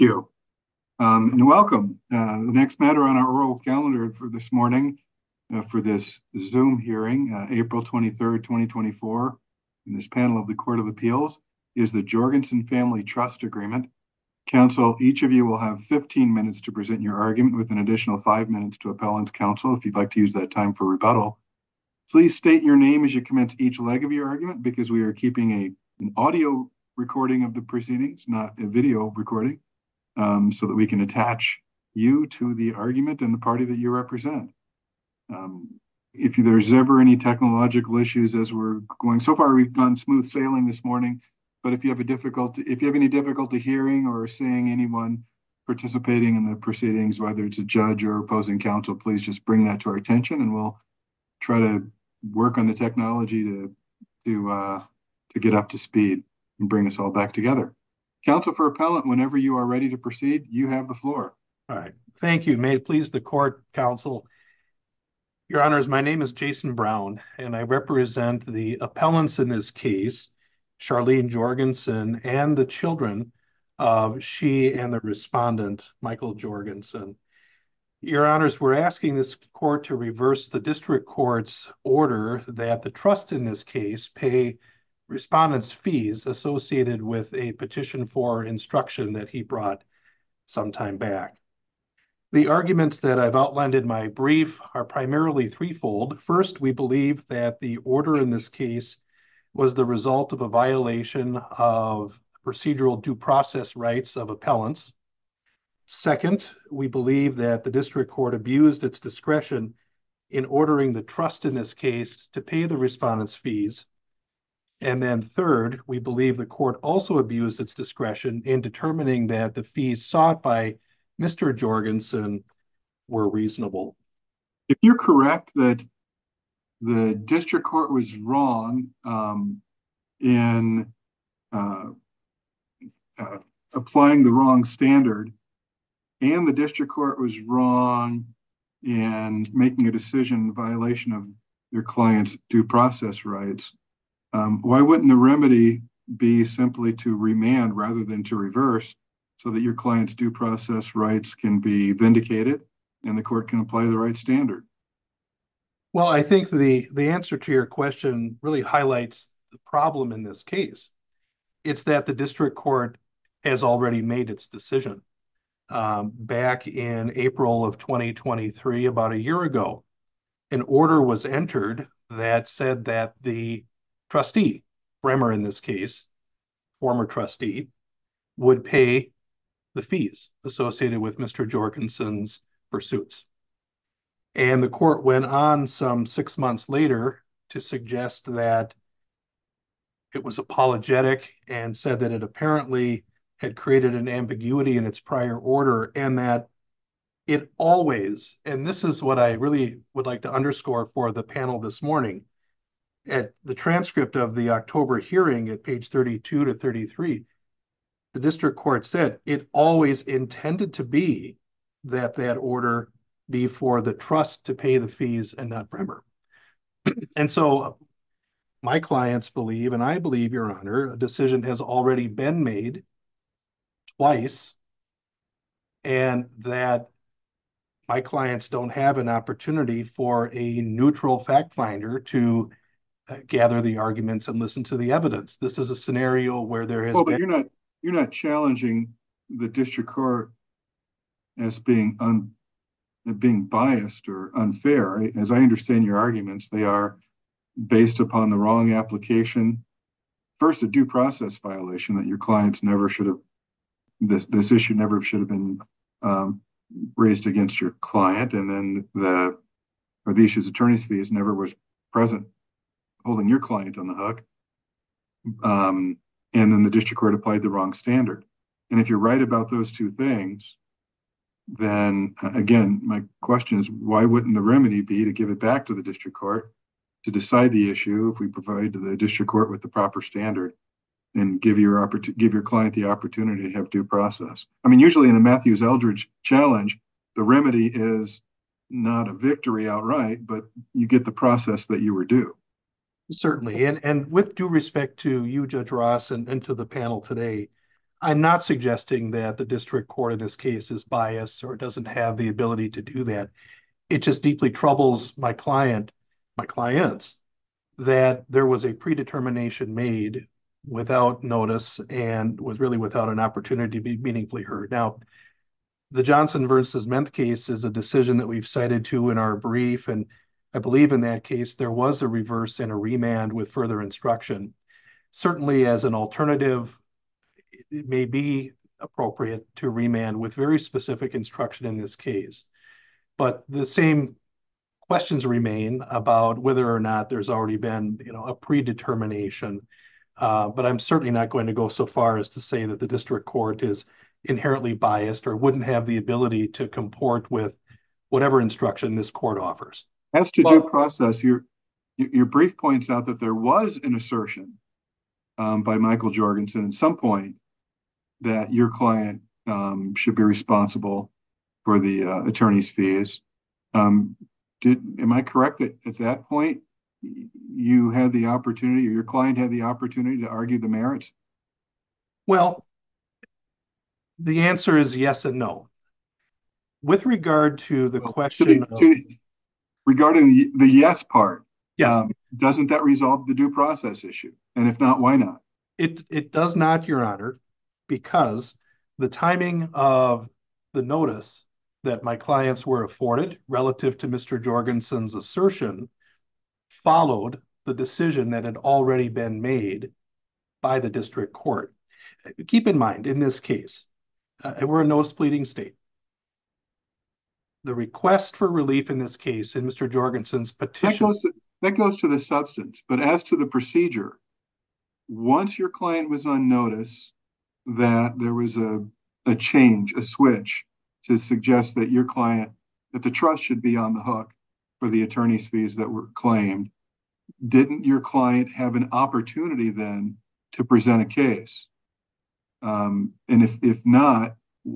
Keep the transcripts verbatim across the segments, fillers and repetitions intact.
you. Um, and welcome. Uh, the next matter on our oral calendar for this morning, uh, for this Zoom hearing, uh, April twenty-third, twenty twenty-four, in this panel of the Court of Appeals, is the Jorgensen Family Trust Agreement. Counsel, each of you will have fifteen minutes to present your argument, with an additional five minutes to appellant's counsel if you'd like to use that time for rebuttal. Please state your name as you commence each leg of your argument, because we are keeping a, an audio recording of the proceedings, not a video recording. Um, so that we can attach you to the argument and the party that you represent. Um, if there's ever any technological issues as we're going, so far we've gone smooth sailing this morning, but if you have a difficulty, if you have any difficulty hearing or seeing anyone participating in the proceedings, whether it's a judge or opposing counsel, please just bring that to our attention, and we'll try to work on the technology to to uh, to get up to speed and bring us all back together. Counsel for appellant, whenever you are ready to proceed, you have the floor. All right. Thank you. May it please the court, counsel. Your Honors, my name is Jason Brown, and I represent the appellants in this case, Charlene Jorgensen, and the children of she and the respondent, Michael Jorgensen. Your Honors, we're asking this court to reverse the district court's order that the trust in this case pay respondent's fees associated with a petition for instruction that he brought some time back. The arguments that I've outlined in my brief are primarily threefold. First, we believe that the order in this case was the result of a violation of procedural due process rights of appellants. Second, we believe that the district court abused its discretion in ordering the trust in this case to pay the respondent's fees. And then third, we believe the court also abused its discretion in determining that the fees sought by Mister Jorgensen were reasonable. If you're correct that the district court was wrong um, in uh, uh, applying the wrong standard, and the district court was wrong in making a decision in violation of your client's due process rights, um, why wouldn't the remedy be simply to remand rather than to reverse, so that your client's due process rights can be vindicated and the court can apply the right standard? Well, I think the, the answer to your question really highlights the problem in this case. It's that the district court has already made its decision. Um, back in April of twenty twenty-three, about a year ago, an order was entered that said that the trustee, Bremer in this case, former trustee, would pay the fees associated with Mister Jorgensen's pursuits. And the court went on some six months later to suggest that it was apologetic and said that it apparently had created an ambiguity in its prior order, and that it always, and this is what I really would like to underscore for the panel this morning, at the transcript of the October hearing at page thirty-two to thirty-three, the district court said it always intended to be that that order be for the trust to pay the fees and not Bremer. And so my clients believe, and I believe, Your Honor, a decision has already been made twice, and that my clients don't have an opportunity for a neutral fact finder to uh, gather the arguments and listen to the evidence. This is a scenario where there has Well, been. but you're not you're not challenging the district court as being un, being biased or unfair. As I understand your arguments, they are based upon the wrong application. First, a due process violation that your clients never should have. This this issue never should have been um, raised against your client, and then the or the issue's attorney's fees never was present, holding your client on the hook. Um, and then the district court applied the wrong standard. And if you're right about those two things, then again, my question is, why wouldn't the remedy be to give it back to the district court to decide the issue if we provide the district court with the proper standard, and give your oppor- give your client the opportunity to have due process? I mean, usually in a Matthews Eldridge challenge, the remedy is not a victory outright, but you get the process that you were due. Certainly. And, and with due respect to you, Judge Ross, and, and to the panel today, I'm not suggesting that the district court in this case is biased or doesn't have the ability to do that. It just deeply troubles my client, my clients, that there was a predetermination made without notice and was really without an opportunity to be meaningfully heard. Now, the Johnson versus Menth case is a decision that we've cited to in our brief, and I believe in that case there was a reverse and a remand with further instruction. Certainly, as an alternative, it may be appropriate to remand with very specific instruction in this case. But the same questions remain about whether or not there's already been, you know, a predetermination. Uh, but I'm certainly not going to go so far as to say that the district court is inherently biased or wouldn't have the ability to comport with whatever instruction this court offers. As to due Well, process, your your brief points out that there was an assertion um, by Michael Jorgensen at some point that your client um, should be responsible for the uh, attorney's fees. Um, did am I correct that at that point you had the opportunity, or your client had the opportunity to argue the merits? well, the answer is yes and no. With regard to the Well, to the question of, to regarding the, the yes part, yes, um, doesn't that resolve the due process issue? And if not, why not? it it does not, Your Honor, because the timing of the notice that my clients were afforded relative to Mister Jorgensen's assertion followed the decision that had already been made by the district court. Keep in mind, in this case, uh, we're a notice pleading state. The request for relief in this case, in Mister Jorgensen's That petition, goes to that goes to the substance. But as to the procedure, once your client was on notice that there was a, a change, a switch to suggest that your client, that the trust should be on the hook for the attorney's fees that were claimed, didn't your client have an opportunity then to present a case? Um, and if if not,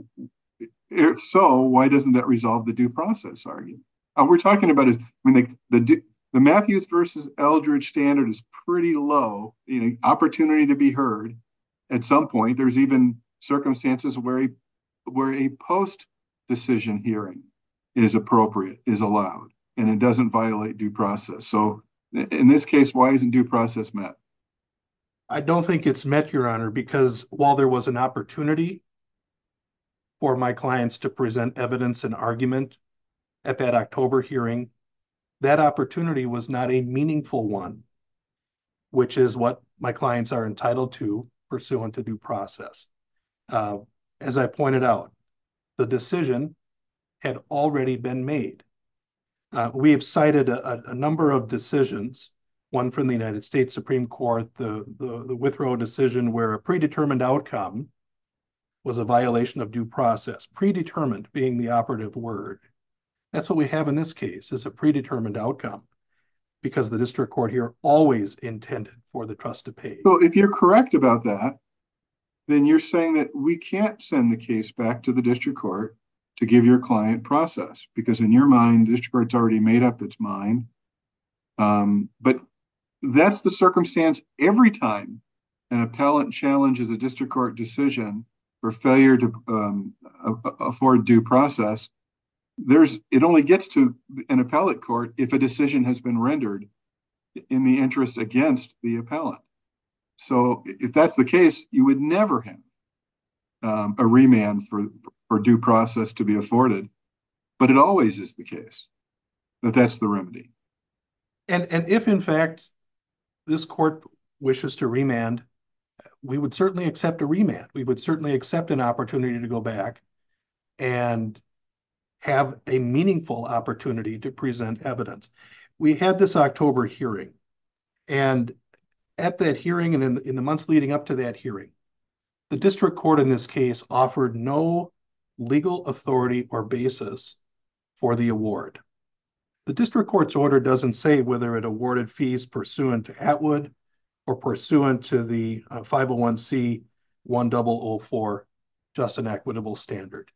if so, why doesn't that resolve the due process argument? Uh, we're talking about is, I mean, the, the the Matthews versus Eldridge standard is pretty low. You know, opportunity to be heard. At some point, there's even circumstances where a where a post decision hearing is appropriate, is allowed, and it doesn't violate due process. So, in this case, why isn't due process met? I don't think it's met, Your Honor, because while there was an opportunity for my clients to present evidence and argument at that October hearing, that opportunity was not a meaningful one, which is what my clients are entitled to pursuant to due process. Uh, as I pointed out, the decision had already been made. Uh, we have cited a, a number of decisions, one from the United States Supreme Court, the, the, the Withrow decision where a predetermined outcome was a violation of due process, predetermined being the operative word. That's what we have in this case, is a predetermined outcome, because the district court here always intended for the trust to pay. So, if you're correct about that, then you're saying that we can't send the case back to the district court to give your client process, because in your mind, the district court's already made up its mind. Um, but that's the circumstance every time an appellant challenges a district court decision for failure to um, afford due process. There's it only gets to an appellate court if a decision has been rendered in the interest against the appellant. So if that's the case, you would never have um, a remand for, for due process to be afforded. But it always is the case that that's the remedy. And, and if, in fact, this court wishes to remand, we would certainly accept a remand. We would certainly accept an opportunity to go back and have a meaningful opportunity to present evidence. We had this October hearing, and at that hearing and in, in the months leading up to that hearing, the district court in this case offered no legal authority or basis for the award. The district court's order doesn't say whether it awarded fees pursuant to Atwood or pursuant to the uh, five oh one C one thousand four just and equitable standard.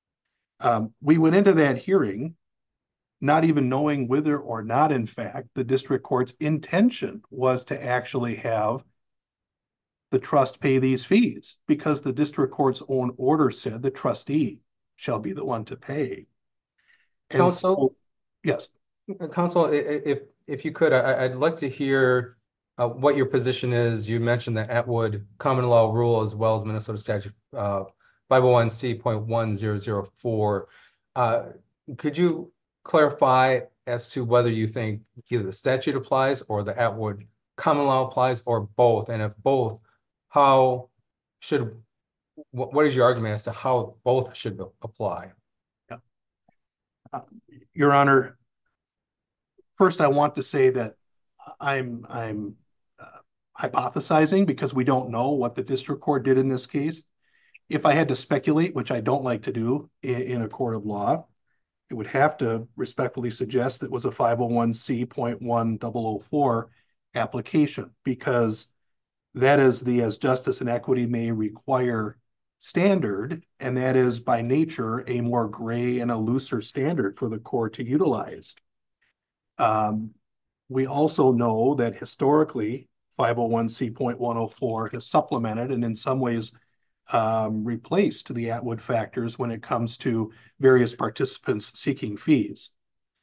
Um, we went into that hearing not even knowing whether or not, in fact, the district court's intention was to actually have the trust pay these fees because the district court's own order said the trustee shall be the one to pay. And Counsel, so, yes. Counsel, if if you could, I, I'd like to hear uh, what your position is. You mentioned the Atwood common law rule as well as Minnesota statute uh, five oh one C point one zero zero four. Uh, could you clarify as to whether you think either the statute applies or the Atwood common law applies or both? And if both, how should, what, what is your argument as to how both should apply? Yeah. Uh, Your Honor, first I want to say that I'm I'm uh, hypothesizing because we don't know what the district court did in this case. If I had to speculate, which I don't like to do in, in a court of law, it would have to respectfully suggest that it was a five oh one C point one zero zero four application because that is the as justice and equity may require standard, and that is by nature a more gray and a looser standard for the court to utilize. Um, we also know that historically five oh one C point one oh four has supplemented and in some ways um, replaced the Atwood factors when it comes to various participants seeking fees.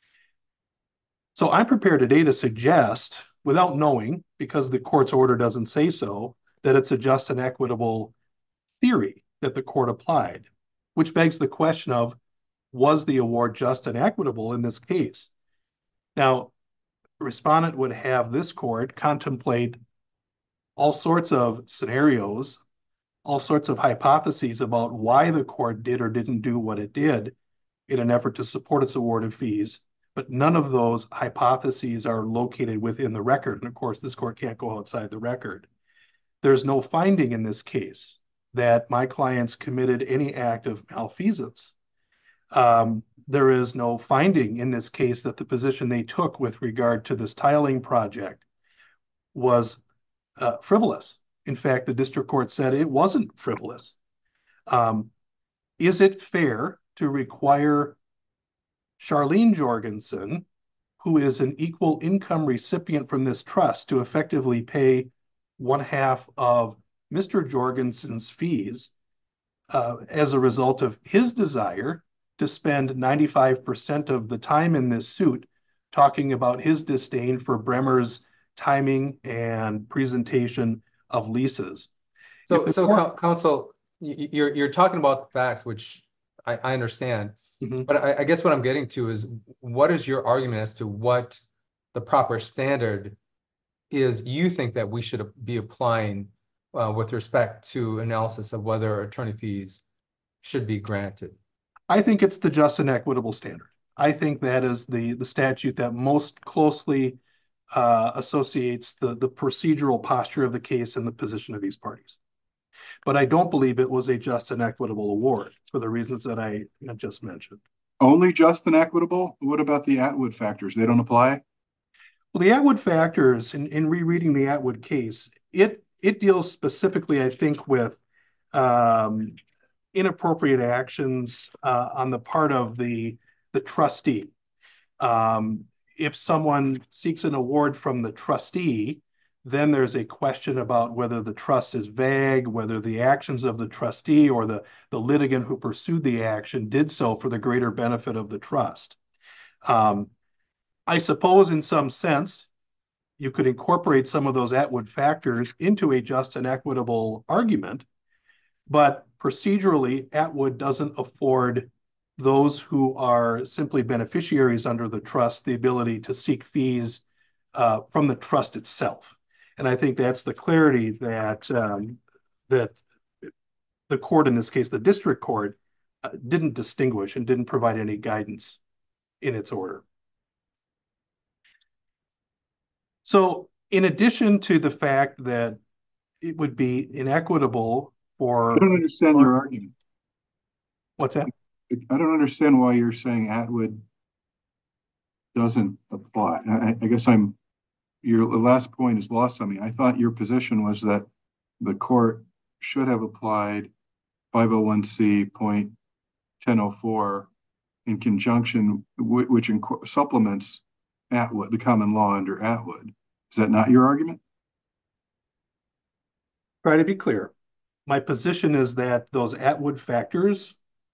So I'm prepared today to suggest, without knowing, because the court's order doesn't say so, that it's a just and equitable theory that the court applied, which begs the question of, was the award just and equitable in this case? Now, the respondent would have this court contemplate all sorts of scenarios, all sorts of hypotheses about why the court did or didn't do what it did in an effort to support its award of fees, but none of those hypotheses are located within the record. And of course, this court can't go outside the record. There's no finding in this case that my clients committed any act of malfeasance. Um, there is no finding in this case that the position they took with regard to this tiling project was uh, frivolous. In fact, the district court said it wasn't frivolous. Um, is it fair to require Charlene Jorgensen, who is an equal income recipient from this trust, to effectively pay one half of Mister Jorgensen's fees uh, as a result of his desire to spend ninety-five percent of the time in this suit talking about his disdain for Bremer's timing and presentation of leases. So, so court... counsel, you're you're talking about the facts, which I, I understand, mm-hmm. but I, I guess what I'm getting to is, what is your argument as to what the proper standard is you think that we should be applying uh, with respect to analysis of whether attorney fees should be granted? I think it's the just and equitable standard. I think that is the, the statute that most closely uh, associates the, the procedural posture of the case and the position of these parties. But I don't believe it was a just and equitable award for the reasons that I just mentioned. Only just and equitable? What about the Atwood factors? They don't apply? Well, the Atwood factors, in, in rereading the Atwood case, it, it deals specifically, I think, with um, inappropriate actions uh, on the part of the, the trustee. Um, if someone seeks an award from the trustee, then there's a question about whether the trust is vague, whether the actions of the trustee or the, the litigant who pursued the action did so for the greater benefit of the trust. Um, I suppose in some sense, you could incorporate some of those Atwood factors into a just and equitable argument, but procedurally, Atwood doesn't afford those who are simply beneficiaries under the trust the ability to seek fees uh, from the trust itself. And I think that's the clarity that um, that the court, in this case, the district court, uh, didn't distinguish and didn't provide any guidance in its order. So in addition to the fact that it would be inequitable for... I don't understand for, your argument. What's that? I don't understand why you're saying Atwood doesn't apply. I, I guess I'm, your last point is lost on me. I thought your position was that the court should have applied five oh one C point ten oh four in conjunction, w- which inc- supplements Atwood, the common law under Atwood. Is that not your argument? try to be clear. My position is that those Atwood factors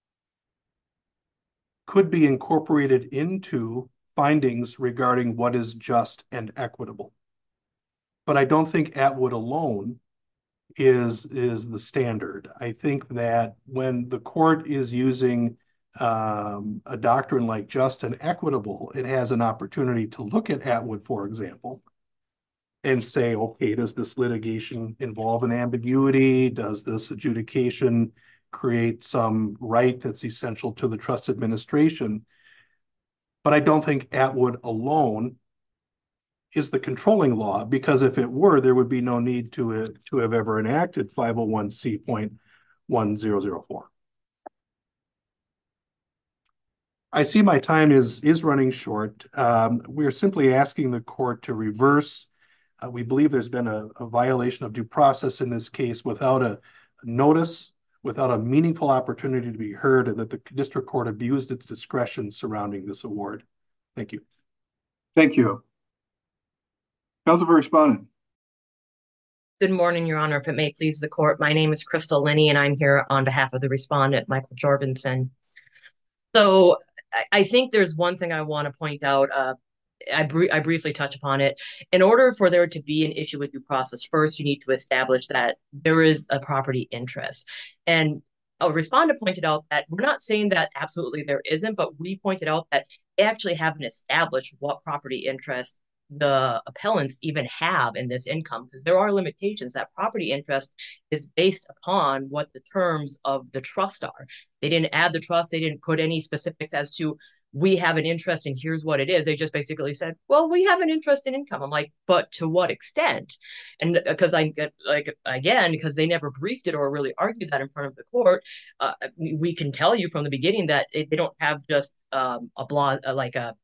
could be incorporated into findings regarding what is just and equitable. But I don't think Atwood alone is, is the standard. I think that when the court is using um, a doctrine like just and equitable, it has an opportunity to look at Atwood, for example, and say, okay, does this litigation involve an ambiguity? Does this adjudication create some right that's essential to the trust administration? But I don't think Atwood alone is the controlling law, because if it were, there would be no need to, uh, to have ever enacted five oh one C point one zero zero four. I see my time is, is running short. Um, we're simply asking the court to reverse. Uh, we believe there's been a, a violation of due process in this case without a notice, without a meaningful opportunity to be heard, and that the district court abused its discretion surrounding this award. Thank you. Thank you. Counsel for respondent. Good morning, Your Honor. If it may please the court, my name is Crystal Linney, and I'm here on behalf of the respondent, Michael Jorgensen. So I, I think there's one thing I want to point out. Uh, I, br I briefly touch upon it. In order for there to be an issue with due process, first, you need to establish that there is a property interest. And a respondent pointed out that we're not saying that absolutely there isn't, but we pointed out that they actually haven't established what property interest the appellants even have in this income, because there are limitations. That property interest is based upon what the terms of the trust are. They didn't add the trust. They didn't put any specifics as to we have an interest and here's what it is. They just basically said, well, we have an interest in income. I'm like, but to what extent? And because I get like, again, because they never briefed it or really argued that in front of the court, uh, we can tell you from the beginning that it, they don't have just um, a blah, like a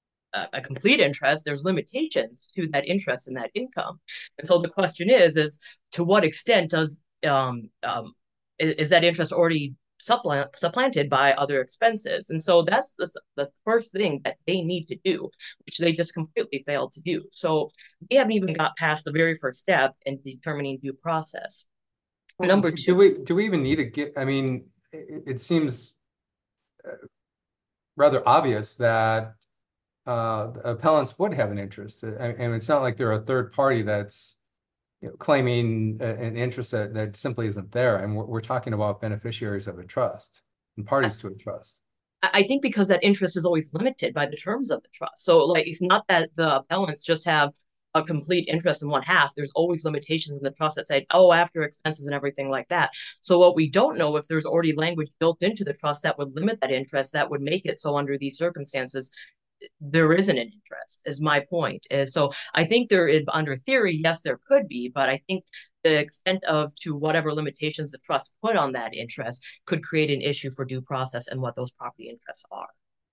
a complete interest. There's limitations to that interest and that income. And so the question is, is to what extent does um, um, is, is that interest already supplant, supplanted by other expenses? And so that's the, the first thing that they need to do, which they just completely failed to do. So we haven't even got past the very first step in determining due process. Well, Number do, two. Do we, do we even need to get, I mean, it, it seems uh, rather obvious that Uh, the appellants would have an interest, and, and it's not like they're a third party that's, you know, claiming a, an interest that, that simply isn't there. And we're, we're talking about beneficiaries of a trust and parties to a trust. I think because that interest is always limited by the terms of the trust. So, like, it's not that the appellants just have a complete interest in one half. There's always limitations in the trust that say, oh, after expenses and everything like that. So what we don't know, if there's already language built into the trust that would limit that interest, that would make it so under these circumstances, there isn't an interest, is my point. Is so I think there is, under theory, yes, there could be, but I think the extent of to whatever limitations the trust put on that interest could create an issue for due process and what those property interests are.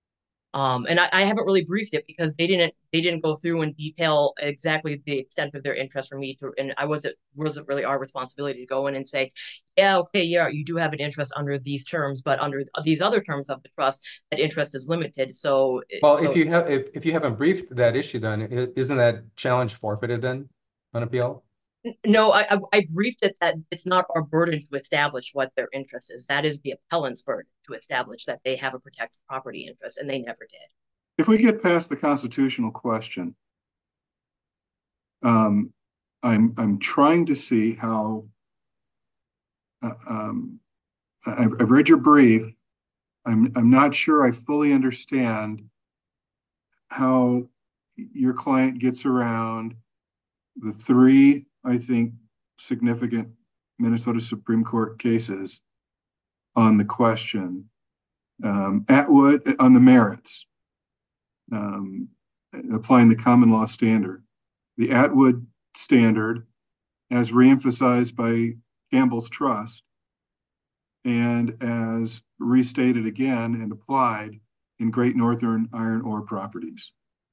Um, and I, I haven't really briefed it because they didn't they didn't go through in detail exactly the extent of their interest for me to, and I wasn't wasn't really our responsibility to go in and say, yeah, okay, yeah, you do have an interest under these terms, but under these other terms of the trust, that interest is limited. So, well, so, if you have if, if you haven't briefed that issue, then isn't that challenge forfeited then on appeal? No, I, I briefed it that it's not our burden to establish what their interest is. That is the appellant's burden to establish that they have a protected property interest, and they never did. If we get past the constitutional question, um, I'm I'm trying to see how. Uh, um, I've, I've read your brief. I'm I'm not sure I fully understand how your client gets around the three, I think, significant Minnesota Supreme Court cases on the question. Um, Atwood on the merits, um, applying the common law standard. The Atwood standard, as reemphasized by Campbell's Trust, and as restated again and applied in Great Northern Iron Ore Properties.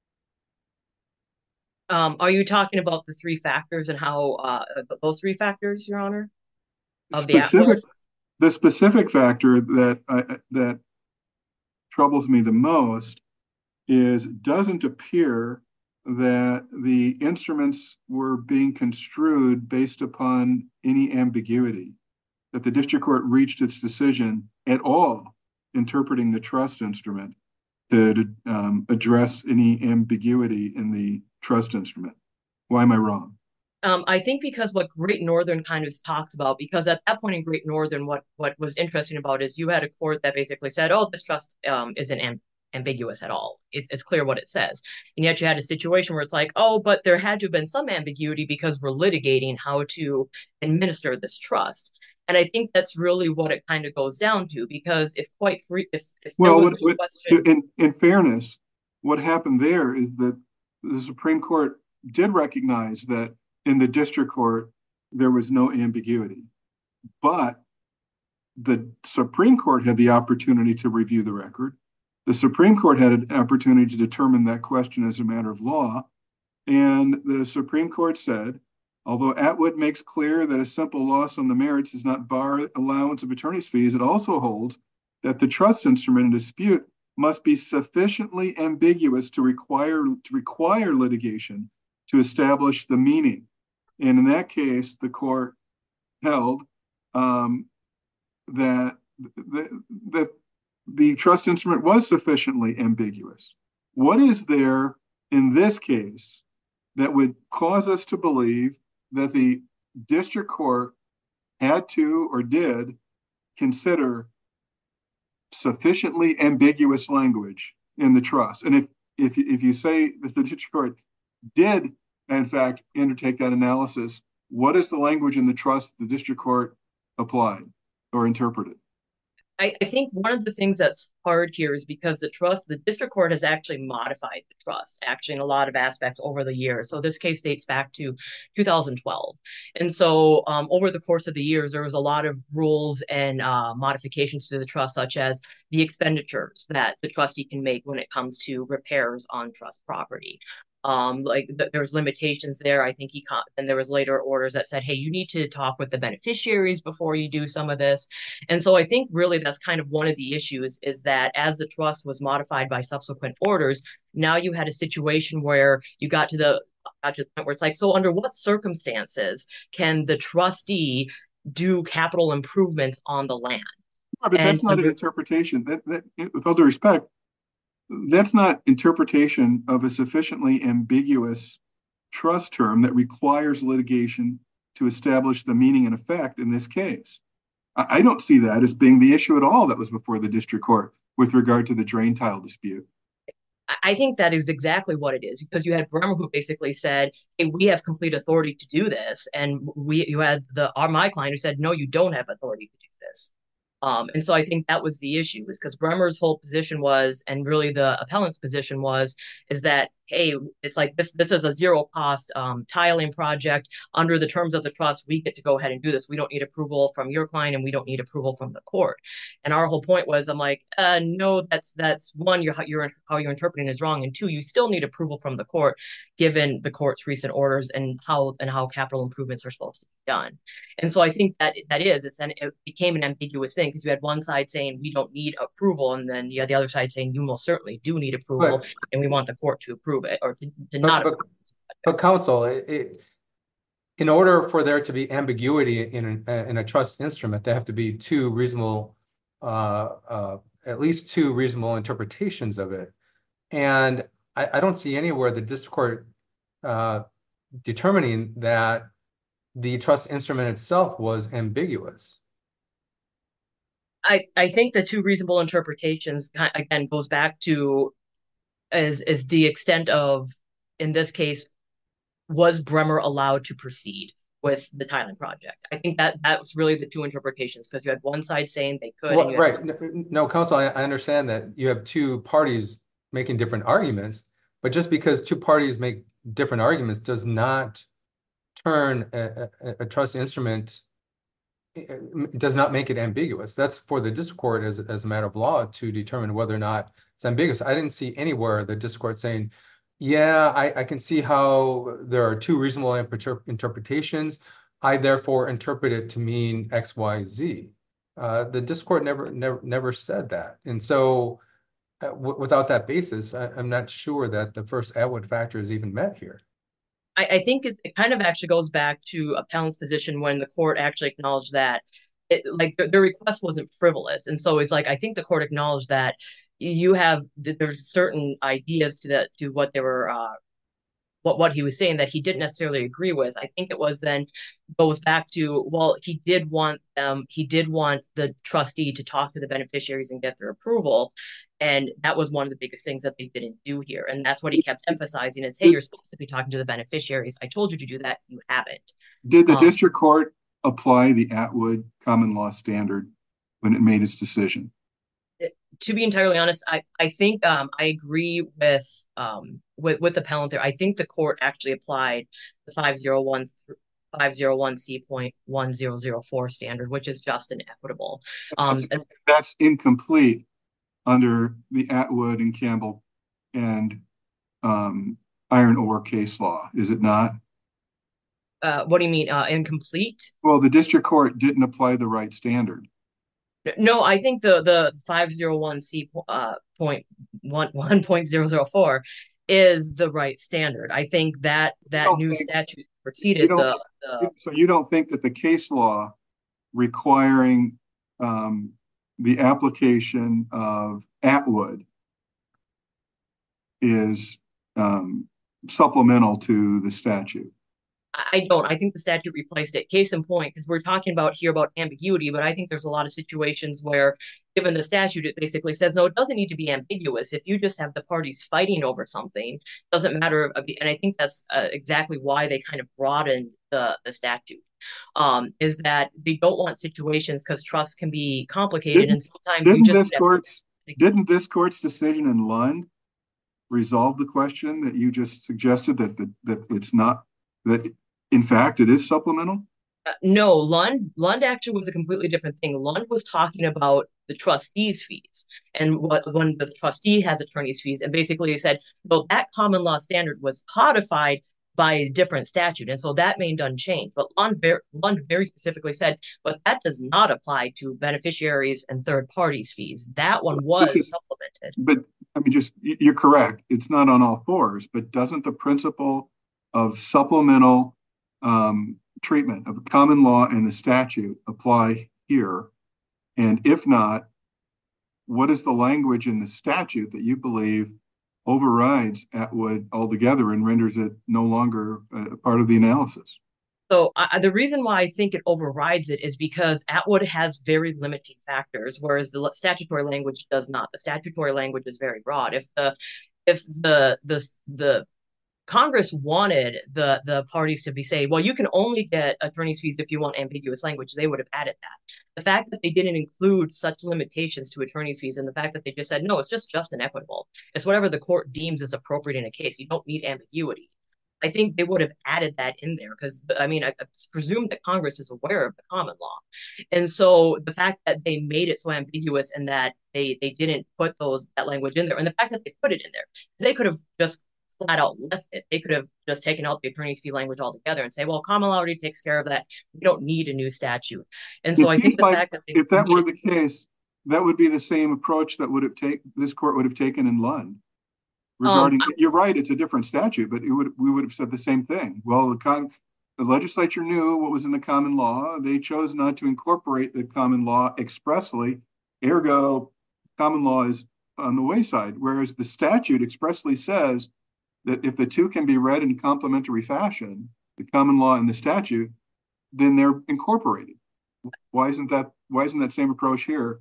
Um, are you talking about the three factors and how uh, those three factors, Your Honor? Of Specific, the, the specific factor that uh, that troubles me the most is doesn't appear that the instruments were being construed based upon any ambiguity, that the district court reached its decision at all interpreting the trust instrument to um, address any ambiguity in the trust instrument. Why am I wrong? Um, I think because what Great Northern kind of talks about, because at that point in Great Northern, what what was interesting about is you had a court that basically said, "Oh, this trust um, isn't am- ambiguous at all. It's it's clear what it says." And yet you had a situation where it's like, "Oh, but there had to have been some ambiguity because we're litigating how to administer this trust." And I think that's really what it kind of goes down to, because if quite free, if if there Well, was what, no what, question, in, in fairness, what happened there is that the Supreme Court did recognize that in the district court, there was no ambiguity. But the Supreme Court had the opportunity to review the record. The Supreme Court had an opportunity to determine that question as a matter of law. And the Supreme Court said, although Atwood makes clear that a simple loss on the merits does not bar allowance of attorney's fees, it also holds that the trust instrument in dispute must be sufficiently ambiguous to require to require litigation to establish the meaning. And in that case, the court held um, that, that, that the trust instrument was sufficiently ambiguous. What is there in this case that would cause us to believe that the district court had to or did consider sufficiently ambiguous language in the trust? And if if if you say that the district court did in fact undertake that analysis, what is the language in the trust the district court applied or interpreted? I, I think one of the things that's hard here is because the trust, the district court has actually modified the trust, actually in a lot of aspects over the years. So this case dates back to two thousand twelve. And so um, over the course of the years, there was a lot of rules and uh, modifications to the trust, such as the expenditures that the trustee can make when it comes to repairs on trust property. Um, like th- there was limitations there. I think he con- and there was later orders that said, hey, you need to talk with the beneficiaries before you do some of this. And so I think really that's kind of one of the issues is that as the trust was modified by subsequent orders, now you had a situation where you got to the got to the point where it's like, so under what circumstances can the trustee do capital improvements on the land? But And that's not under, an interpretation. That, that, with all due respect, that's not interpretation of a sufficiently ambiguous trust term that requires litigation to establish the meaning and effect in this case. I don't see that as being the issue at all that was before the district court with regard to the drain tile dispute. I think that is exactly what it is, because you had Bremer who basically said, hey, we have complete authority to do this. And we you had the our my client who said, no, you don't have authority to do this. Um, and so I think that was the issue, is because Bremer's whole position was, and really the appellant's position was, is that, hey, it's like this this is a zero cost um, tiling project. Under the terms of the trust, we get to go ahead and do this. We don't need approval from your client, and we don't need approval from the court. And our whole point was, I'm like, uh, no, that's that's one, you're, you're how you're interpreting is wrong, and two, you still need approval from the court, given the court's recent orders and how and how capital improvements are supposed to be done. And so I think that that is it's an it became an ambiguous thing, because you had one side saying we don't need approval, and then you had the other side saying you most certainly do need approval, But and we want the court to approve it or to, to but not but, approve it. but counsel, it, it, in order for there to be ambiguity in a, in a trust instrument, there have to be two reasonable, uh, uh, at least two reasonable interpretations of it. And I, I don't see anywhere the district court uh, determining that the trust instrument itself was ambiguous. I, I think the two reasonable interpretations again goes back to is is the extent of, in this case, was Bremer allowed to proceed with the Thailand project? I think that that was really the two interpretations, because you had one side saying they could. Well, and you right. had- No, counsel, I, I understand that you have two parties making different arguments, but just because two parties make different arguments does not turn a, a, a trust instrument, it does not make it ambiguous. That's for the district court as, as a matter of law to determine whether or not it's ambiguous. I didn't see anywhere the district court saying, yeah, I, I can see how there are two reasonable interpre interpretations. I therefore interpret it to mean X, Y, Z. Uh, the district court never, never, never said that. And so uh, w without that basis, I, I'm not sure that the first Atwood factor is even met here. I, I think it, it kind of actually goes back to appellant's position when the court actually acknowledged that it, like the, their request wasn't frivolous. And so it's like, I think the court acknowledged that you have, there's certain ideas to that, to what they were, uh, what, what he was saying that he didn't necessarily agree with. I think it was then goes back to, well, he did want them, he did want the trustee to talk to the beneficiaries and get their approval. And that was one of the biggest things that they didn't do here. And that's what he kept emphasizing is, hey, you're supposed to be talking to the beneficiaries. I told you to do that. You haven't. Did the Um, district court apply the Atwood common law standard when it made its decision? to be entirely honest, I, I think um, I agree with um with with the appellant there. I think the court actually applied the five oh one five oh one C point one zero zero four standard, which is just and equitable. Um, That's, and that's incomplete under the Atwood and Campbell and um, iron ore case law, is it not? uh, what do you mean uh, incomplete? Well, the district court didn't apply the right standard. No, I think the the five oh one C uh point one one point zero zero four is the right standard. I think that You that don't new think, statute you preceded don't, the the so you don't think that the case law requiring um, the application of Atwood is um, supplemental to the statute? I don't. I think the statute replaced it. Case in point, because we're talking about here about ambiguity, but I think there's a lot of situations where, given the statute, it basically says, no, it doesn't need to be ambiguous. If you just have the parties fighting over something, it doesn't matter. And I think that's uh, exactly why they kind of broadened the, the statute, um, is that they don't want situations because trust can be complicated. Didn't, And sometimes you didn't just this have court's to- didn't this court's decision in Lund resolve the question that you just suggested, that that, that it's not, that in fact it is supplemental? Uh, no, Lund Lund actually was a completely different thing. Lund was talking about the trustees' fees and what when the trustee has attorney's fees, and basically said, well, that common law standard was codified by a different statute, and so that remained unchanged. But Lund, ver- Lund very specifically said, but that does not apply to beneficiaries and third parties' fees. That one was This is, supplemented. but I mean, just you're correct. It's not on all fours, but doesn't the principle of supplemental um, treatment of the common law and the statute apply here? And if not, what is the language in the statute that you believe overrides Atwood altogether and renders it no longer a part of the analysis? So I, the reason why I think it overrides it is because Atwood has very limiting factors, whereas the statutory language does not. The statutory language is very broad. If the if the the the Congress wanted the the parties to be saying, well, you can only get attorney's fees if you want ambiguous language, they would have added that. The fact that they didn't include such limitations to attorney's fees, and the fact that they just said, no, it's just just and equitable. It's whatever the court deems is appropriate in a case. You don't need ambiguity. I think they would have added that in there because, I mean, I, I presume that Congress is aware of the common law. And so the fact that they made it so ambiguous and that they they didn't put those that language in there, and the fact that they put it in there, they could have just flat out left it. They could have just taken out the attorney's fee language altogether and say, well, common law already takes care of that. We don't need a new statute. And so It I seems think the like fact that they if that made were it, the case, that would be the same approach that would have taken this court would have taken in Lund. Regarding, um, you're right, it's a different statute, but it would we would have said the same thing. Well, the con, the legislature knew what was in the common law. They chose not to incorporate the common law expressly. Ergo, common law is on the wayside. Whereas the statute expressly says that if the two can be read in complementary fashion, the common law and the statute, then they're incorporated. Why isn't that? Why isn't that same approach here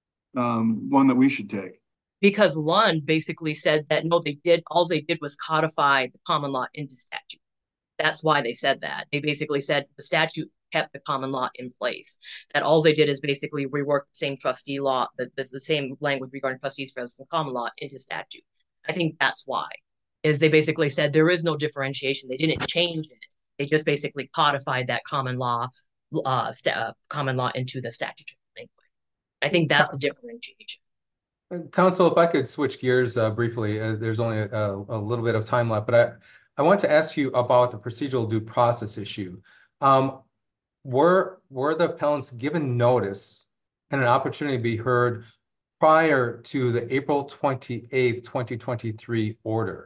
um, one that we should take? because Lund basically said that no, they did, all they did was codify the common law into statute. That's why they said that. They basically said the statute kept the common law in place. That all they did is basically rework the same trustee law, that there's the same language regarding trustees from common law into statute. I think that's why, is they basically said there is no differentiation. They didn't change it. They just basically codified that common law, uh, st- uh common law into the statutory language. I think that's the differentiation. Counsel, if I could switch gears uh, briefly, uh, there's only a, a little bit of time left, but I, I want to ask you about the procedural due process issue. Um, were, were the appellants given notice and an opportunity to be heard prior to the April twenty-eighth, twenty twenty-three order?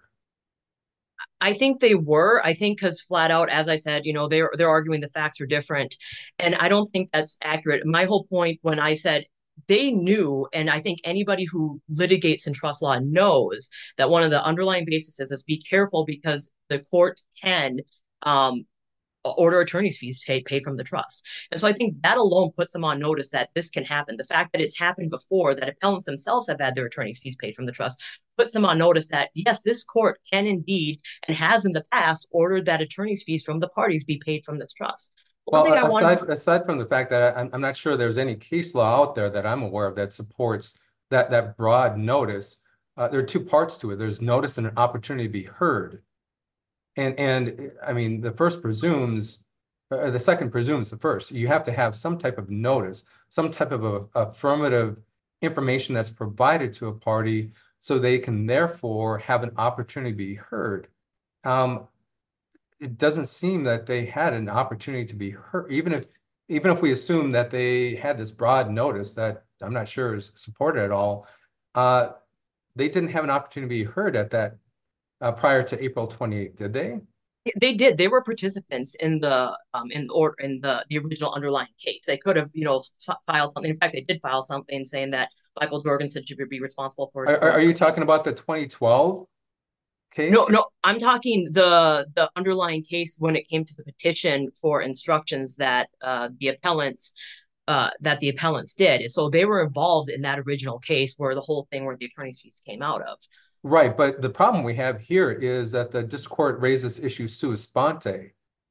I think they were. I think because flat out, as I said, you know, they're they're arguing the facts are different, and I don't think that's accurate. My whole point when I said they knew, and I think anybody who litigates in trust law knows that one of the underlying bases is be careful because the court can um, order attorney's fees paid paid from the trust. And so I think that alone puts them on notice that this can happen. The fact that it's happened before, that appellants themselves have had their attorney's fees paid from the trust, puts them on notice that yes, this court can indeed and has in the past ordered that attorney's fees from the parties be paid from this trust. One Well, thing I aside wanted aside from the fact that I, I'm not sure there's any case law out there that I'm aware of that supports that that broad notice. Uh, there are two parts to it. There's notice and an opportunity to be heard. And and I mean, the first presumes, or the second presumes the first. You have to have some type of notice, some type of a, affirmative information that's provided to a party so they can therefore have an opportunity to be heard. Um, it doesn't seem that they had an opportunity to be heard, even if even if we assume that they had this broad notice that I'm not sure is supported at all. Uh, they didn't have an opportunity to be heard at that uh, prior to April twenty-eighth, did they? they did. They were participants in the um in or in the the original underlying case. They could have, you know, filed something. In fact, they did file something saying that Michael Jorgensen should be responsible for. Are, are you talking about the twenty twelve case? No, no, I'm talking the the underlying case when it came to the petition for instructions that uh, the appellants uh, that the appellants did. So they were involved in that original case where the whole thing where the attorney's fees came out of. Right, but the problem we have here is that the district court raises issue sua sponte.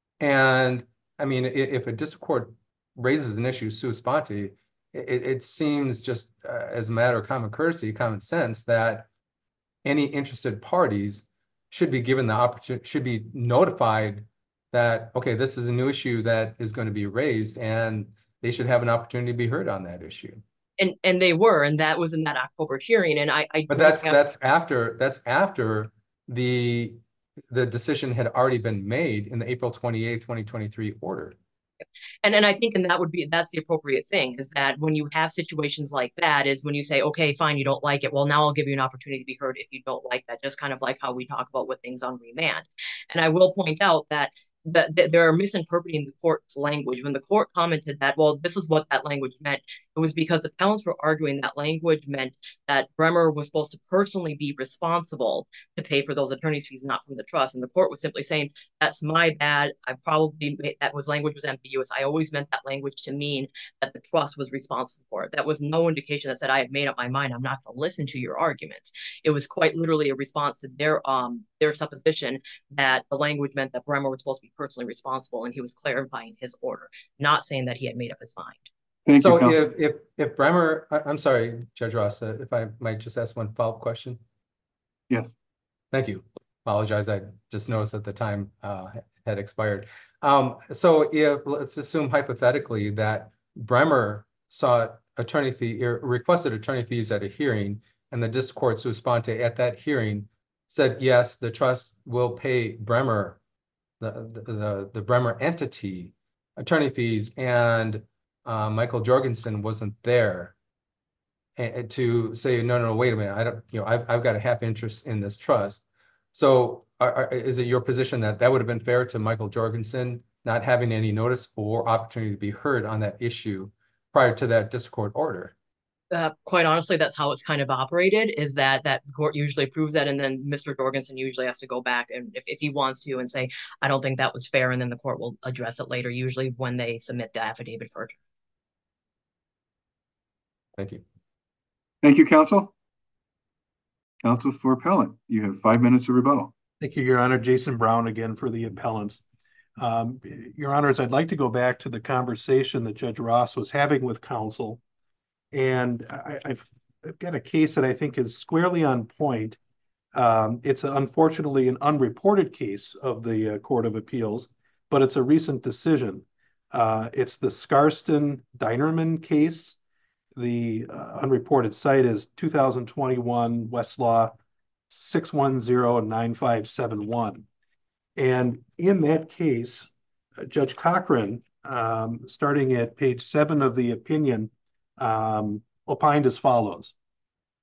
And I mean, if a district court raises an issue sua sponte, it, it seems just uh, as a matter of common courtesy, common sense, that any interested parties should be given the opportunity, should be notified that, okay, this is a new issue that is going to be raised, and they should have an opportunity to be heard on that issue. And and they were, and that was in that October hearing. And I, I but that's that's after that's after the the decision had already been made in the April twenty-eighth, twenty twenty-three order. And and I think, and that would be that's the appropriate thing, is that when you have situations like that, is when you say, okay, fine, you don't like it. Well, now I'll give you an opportunity to be heard if you don't like that, just kind of like how we talk about with things on remand. And I will point out that that, that they're misinterpreting the court's language. When the court commented that, well, this is what that language meant, it was because the appellants were arguing that language meant that Bremer was supposed to personally be responsible to pay for those attorney's fees, not from the trust. And the court was simply saying, that's my bad. I probably made, that was language was ambiguous. I always meant that language to mean that the trust was responsible for it. That was no indication that said, I have made up my mind. I'm not going to listen to your arguments. It was quite literally a response to their um their supposition that the language meant that Bremer was supposed to be personally responsible, and he was clarifying his order, not saying that he had made up his mind. Thank so you, if, if if Bremer, I, I'm sorry, Judge Ross, uh, if I might just ask one follow-up question. Yes. Thank you. Apologize. I just noticed that the time uh, had expired. Um, so if let's assume hypothetically that Bremer sought attorney fee or requested attorney fees at a hearing, and the district court sua sponte at that hearing said, yes, the trust will pay Bremer, the, the, the, the Bremer entity, attorney fees, and uh, Michael Jorgensen wasn't there and, to say, no, no, no, wait a minute, I don't, you know, I've, I've got a half interest in this trust. So are, are, is it your position that that would have been fair to Michael Jorgensen not having any notice or opportunity to be heard on that issue prior to that district court order? Uh, quite honestly, that's how it's kind of operated, is that that the court usually approves that, and then Mister Jorgensen usually has to go back and if, if he wants to and say, I don't think that was fair, and then the court will address it later, usually when they submit the affidavit for it. Thank you. Thank you, counsel. Counsel for appellant, you have five minutes of rebuttal. Thank you, Your Honor. Jason Brown again for the appellants. Um, Your Honors, I'd like to go back to the conversation that Judge Ross was having with counsel. And I, I've, I've got a case that I think is squarely on point. Um, it's a, unfortunately an unreported case of the uh, Court of Appeals, but it's a recent decision. Uh, it's the Scarston-Dinerman case. The uh, unreported site is two thousand twenty-one Westlaw six one zero nine five seven one. And in that case, uh, Judge Cochran, um, starting at page seven of the opinion, um, opined as follows.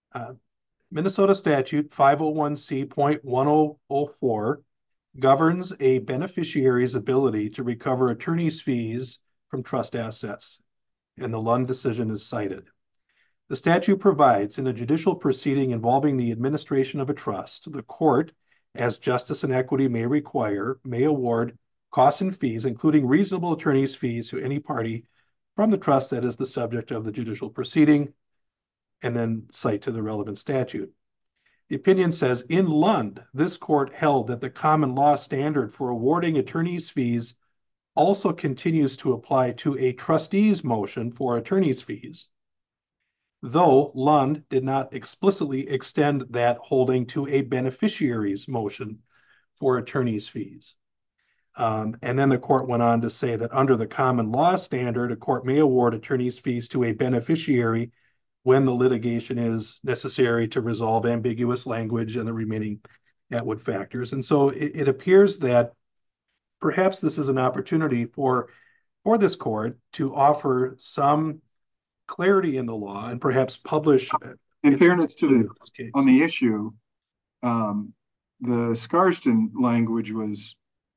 Uh, Minnesota statute five oh one C point one oh oh four governs a beneficiary's ability to recover attorney's fees from trust assets, and the Lund decision is cited. The statute provides in a judicial proceeding involving the administration of a trust, the court, as justice and equity may require, may award costs and fees, including reasonable attorney's fees to any party from the trust that is the subject of the judicial proceeding, and then cite to the relevant statute. The opinion says, in Lund, this court held that the common law standard for awarding attorney's fees also continues to apply to a trustee's motion for attorney's fees, though Lund did not explicitly extend that holding to a beneficiary's motion for attorney's fees. Um, and then the court went on to say that under the common law standard, a court may award attorney's fees to a beneficiary when the litigation is necessary to resolve ambiguous language and the remaining Atwood factors. And so it, it appears that perhaps this is an opportunity for, for this court to offer some clarity in the law and perhaps publish. In fairness to the, case. on the issue, um, the Scarston language was,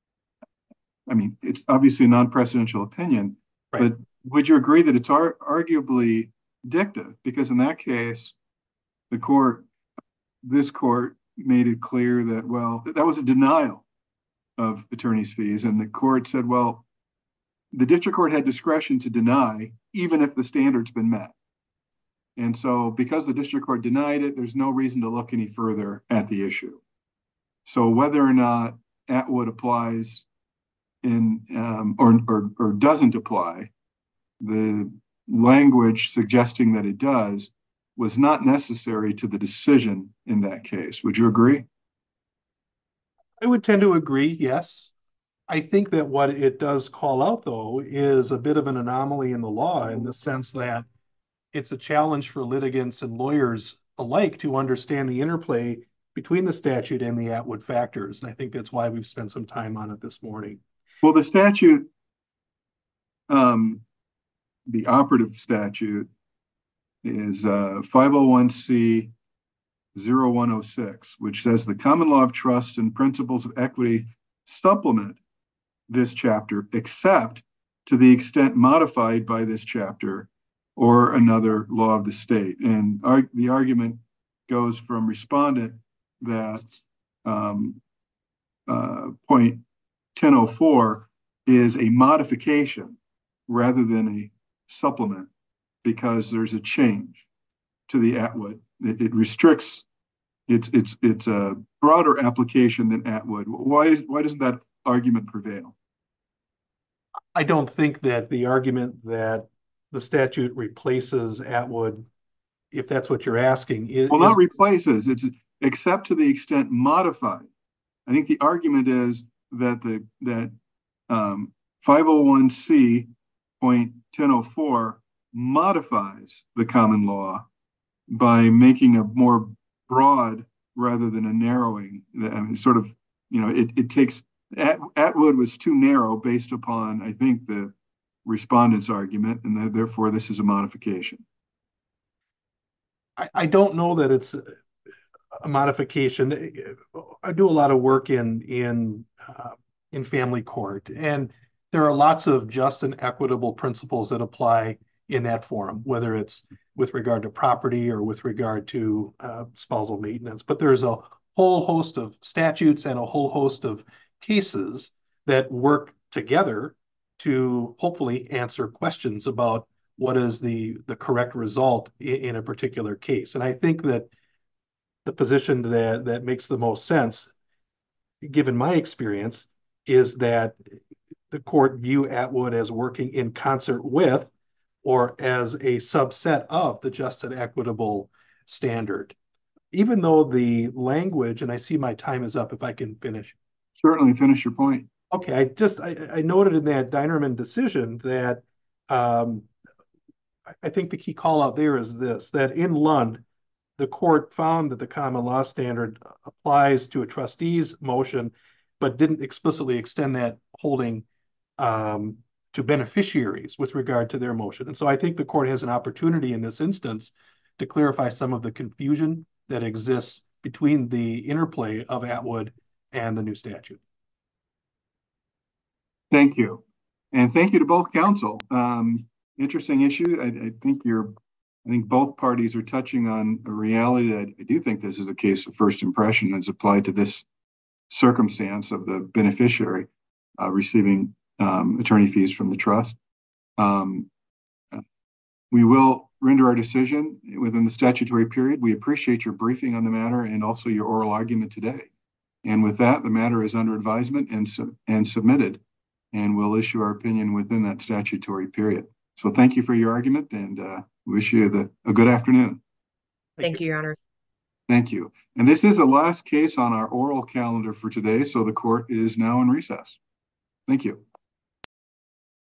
I mean, it's obviously a non-presidential opinion, right. But would you agree that it's ar- arguably dicta? Because in that case, the court, this court made it clear that, well, that was a denial of attorney's fees. And the court said, well, the district court had discretion to deny, even if the standard's been met. And so because the district court denied it, there's no reason to look any further at the issue. So whether or not Atwood applies in um, or, or, or doesn't apply, the language suggesting that it does was not necessary to the decision in that case. Would you agree? I would tend to agree, yes. I think that what it does call out, though, is a bit of an anomaly in the law in the sense that it's a challenge for litigants and lawyers alike to understand the interplay between the statute and the Atwood factors. And I think that's why we've spent some time on it this morning. Well, the statute, um, the operative statute is uh, five oh one C oh one oh six, which says the common law of trust and principles of equity supplement this chapter, except to the extent modified by this chapter or another law of the state. And ar- the argument goes from respondent that um, uh, point ten oh four is a modification rather than a supplement because there's a change to the Atwood. It, it restricts, it's it's it's a broader application than Atwood. Why is why doesn't that argument prevail? I don't think that the argument that the statute replaces Atwood, if that's what you're asking, is well, not replaces. It's except to the extent modified. I think the argument is that the that um, five oh one C point ten oh four modifies the common law by making a more broad rather than a narrowing. I mean, sort of, you know, it, it takes At, Atwood was too narrow based upon, I think, the respondent's argument, and that, therefore this is a modification. I, I don't know that it's a modification. I do a lot of work in in uh, in family court, and there are lots of just and equitable principles that apply in that forum, whether it's with regard to property or with regard to uh, spousal maintenance. But there's a whole host of statutes and a whole host of cases that work together to hopefully answer questions about what is the, the correct result in, in a particular case. And I think that the position that, that makes the most sense, given my experience, is that the court view Atwood as working in concert with or as a subset of the just and equitable standard. Even though the language, and I see my time is up, if I can finish. Certainly, finish your point. Okay, I just, I, I noted in that Dinerman decision that um, I think the key call out there is this, that in Lund, the court found that the common law standard applies to a trustee's motion, but didn't explicitly extend that holding um, to beneficiaries with regard to their motion. And so I think the court has an opportunity in this instance to clarify some of the confusion that exists between the interplay of Atwood and the new statute. Thank you. And thank you to both counsel. Um, interesting issue. I, I think you're, I think both parties are touching on a reality that I do think this is a case of first impression as applied to this circumstance of the beneficiary uh, receiving um, attorney fees from the trust. Um, we will render our decision within the statutory period. We appreciate your briefing on the matter and also your oral argument today. And with that, the matter is under advisement and, su- and submitted, and we'll issue our opinion within that statutory period. So thank you for your argument, and uh, wish you the, a good afternoon. Thank, Thank you, Your Honor. Thank you. And this is the last case on our oral calendar for today, so the court is now in recess. Thank you.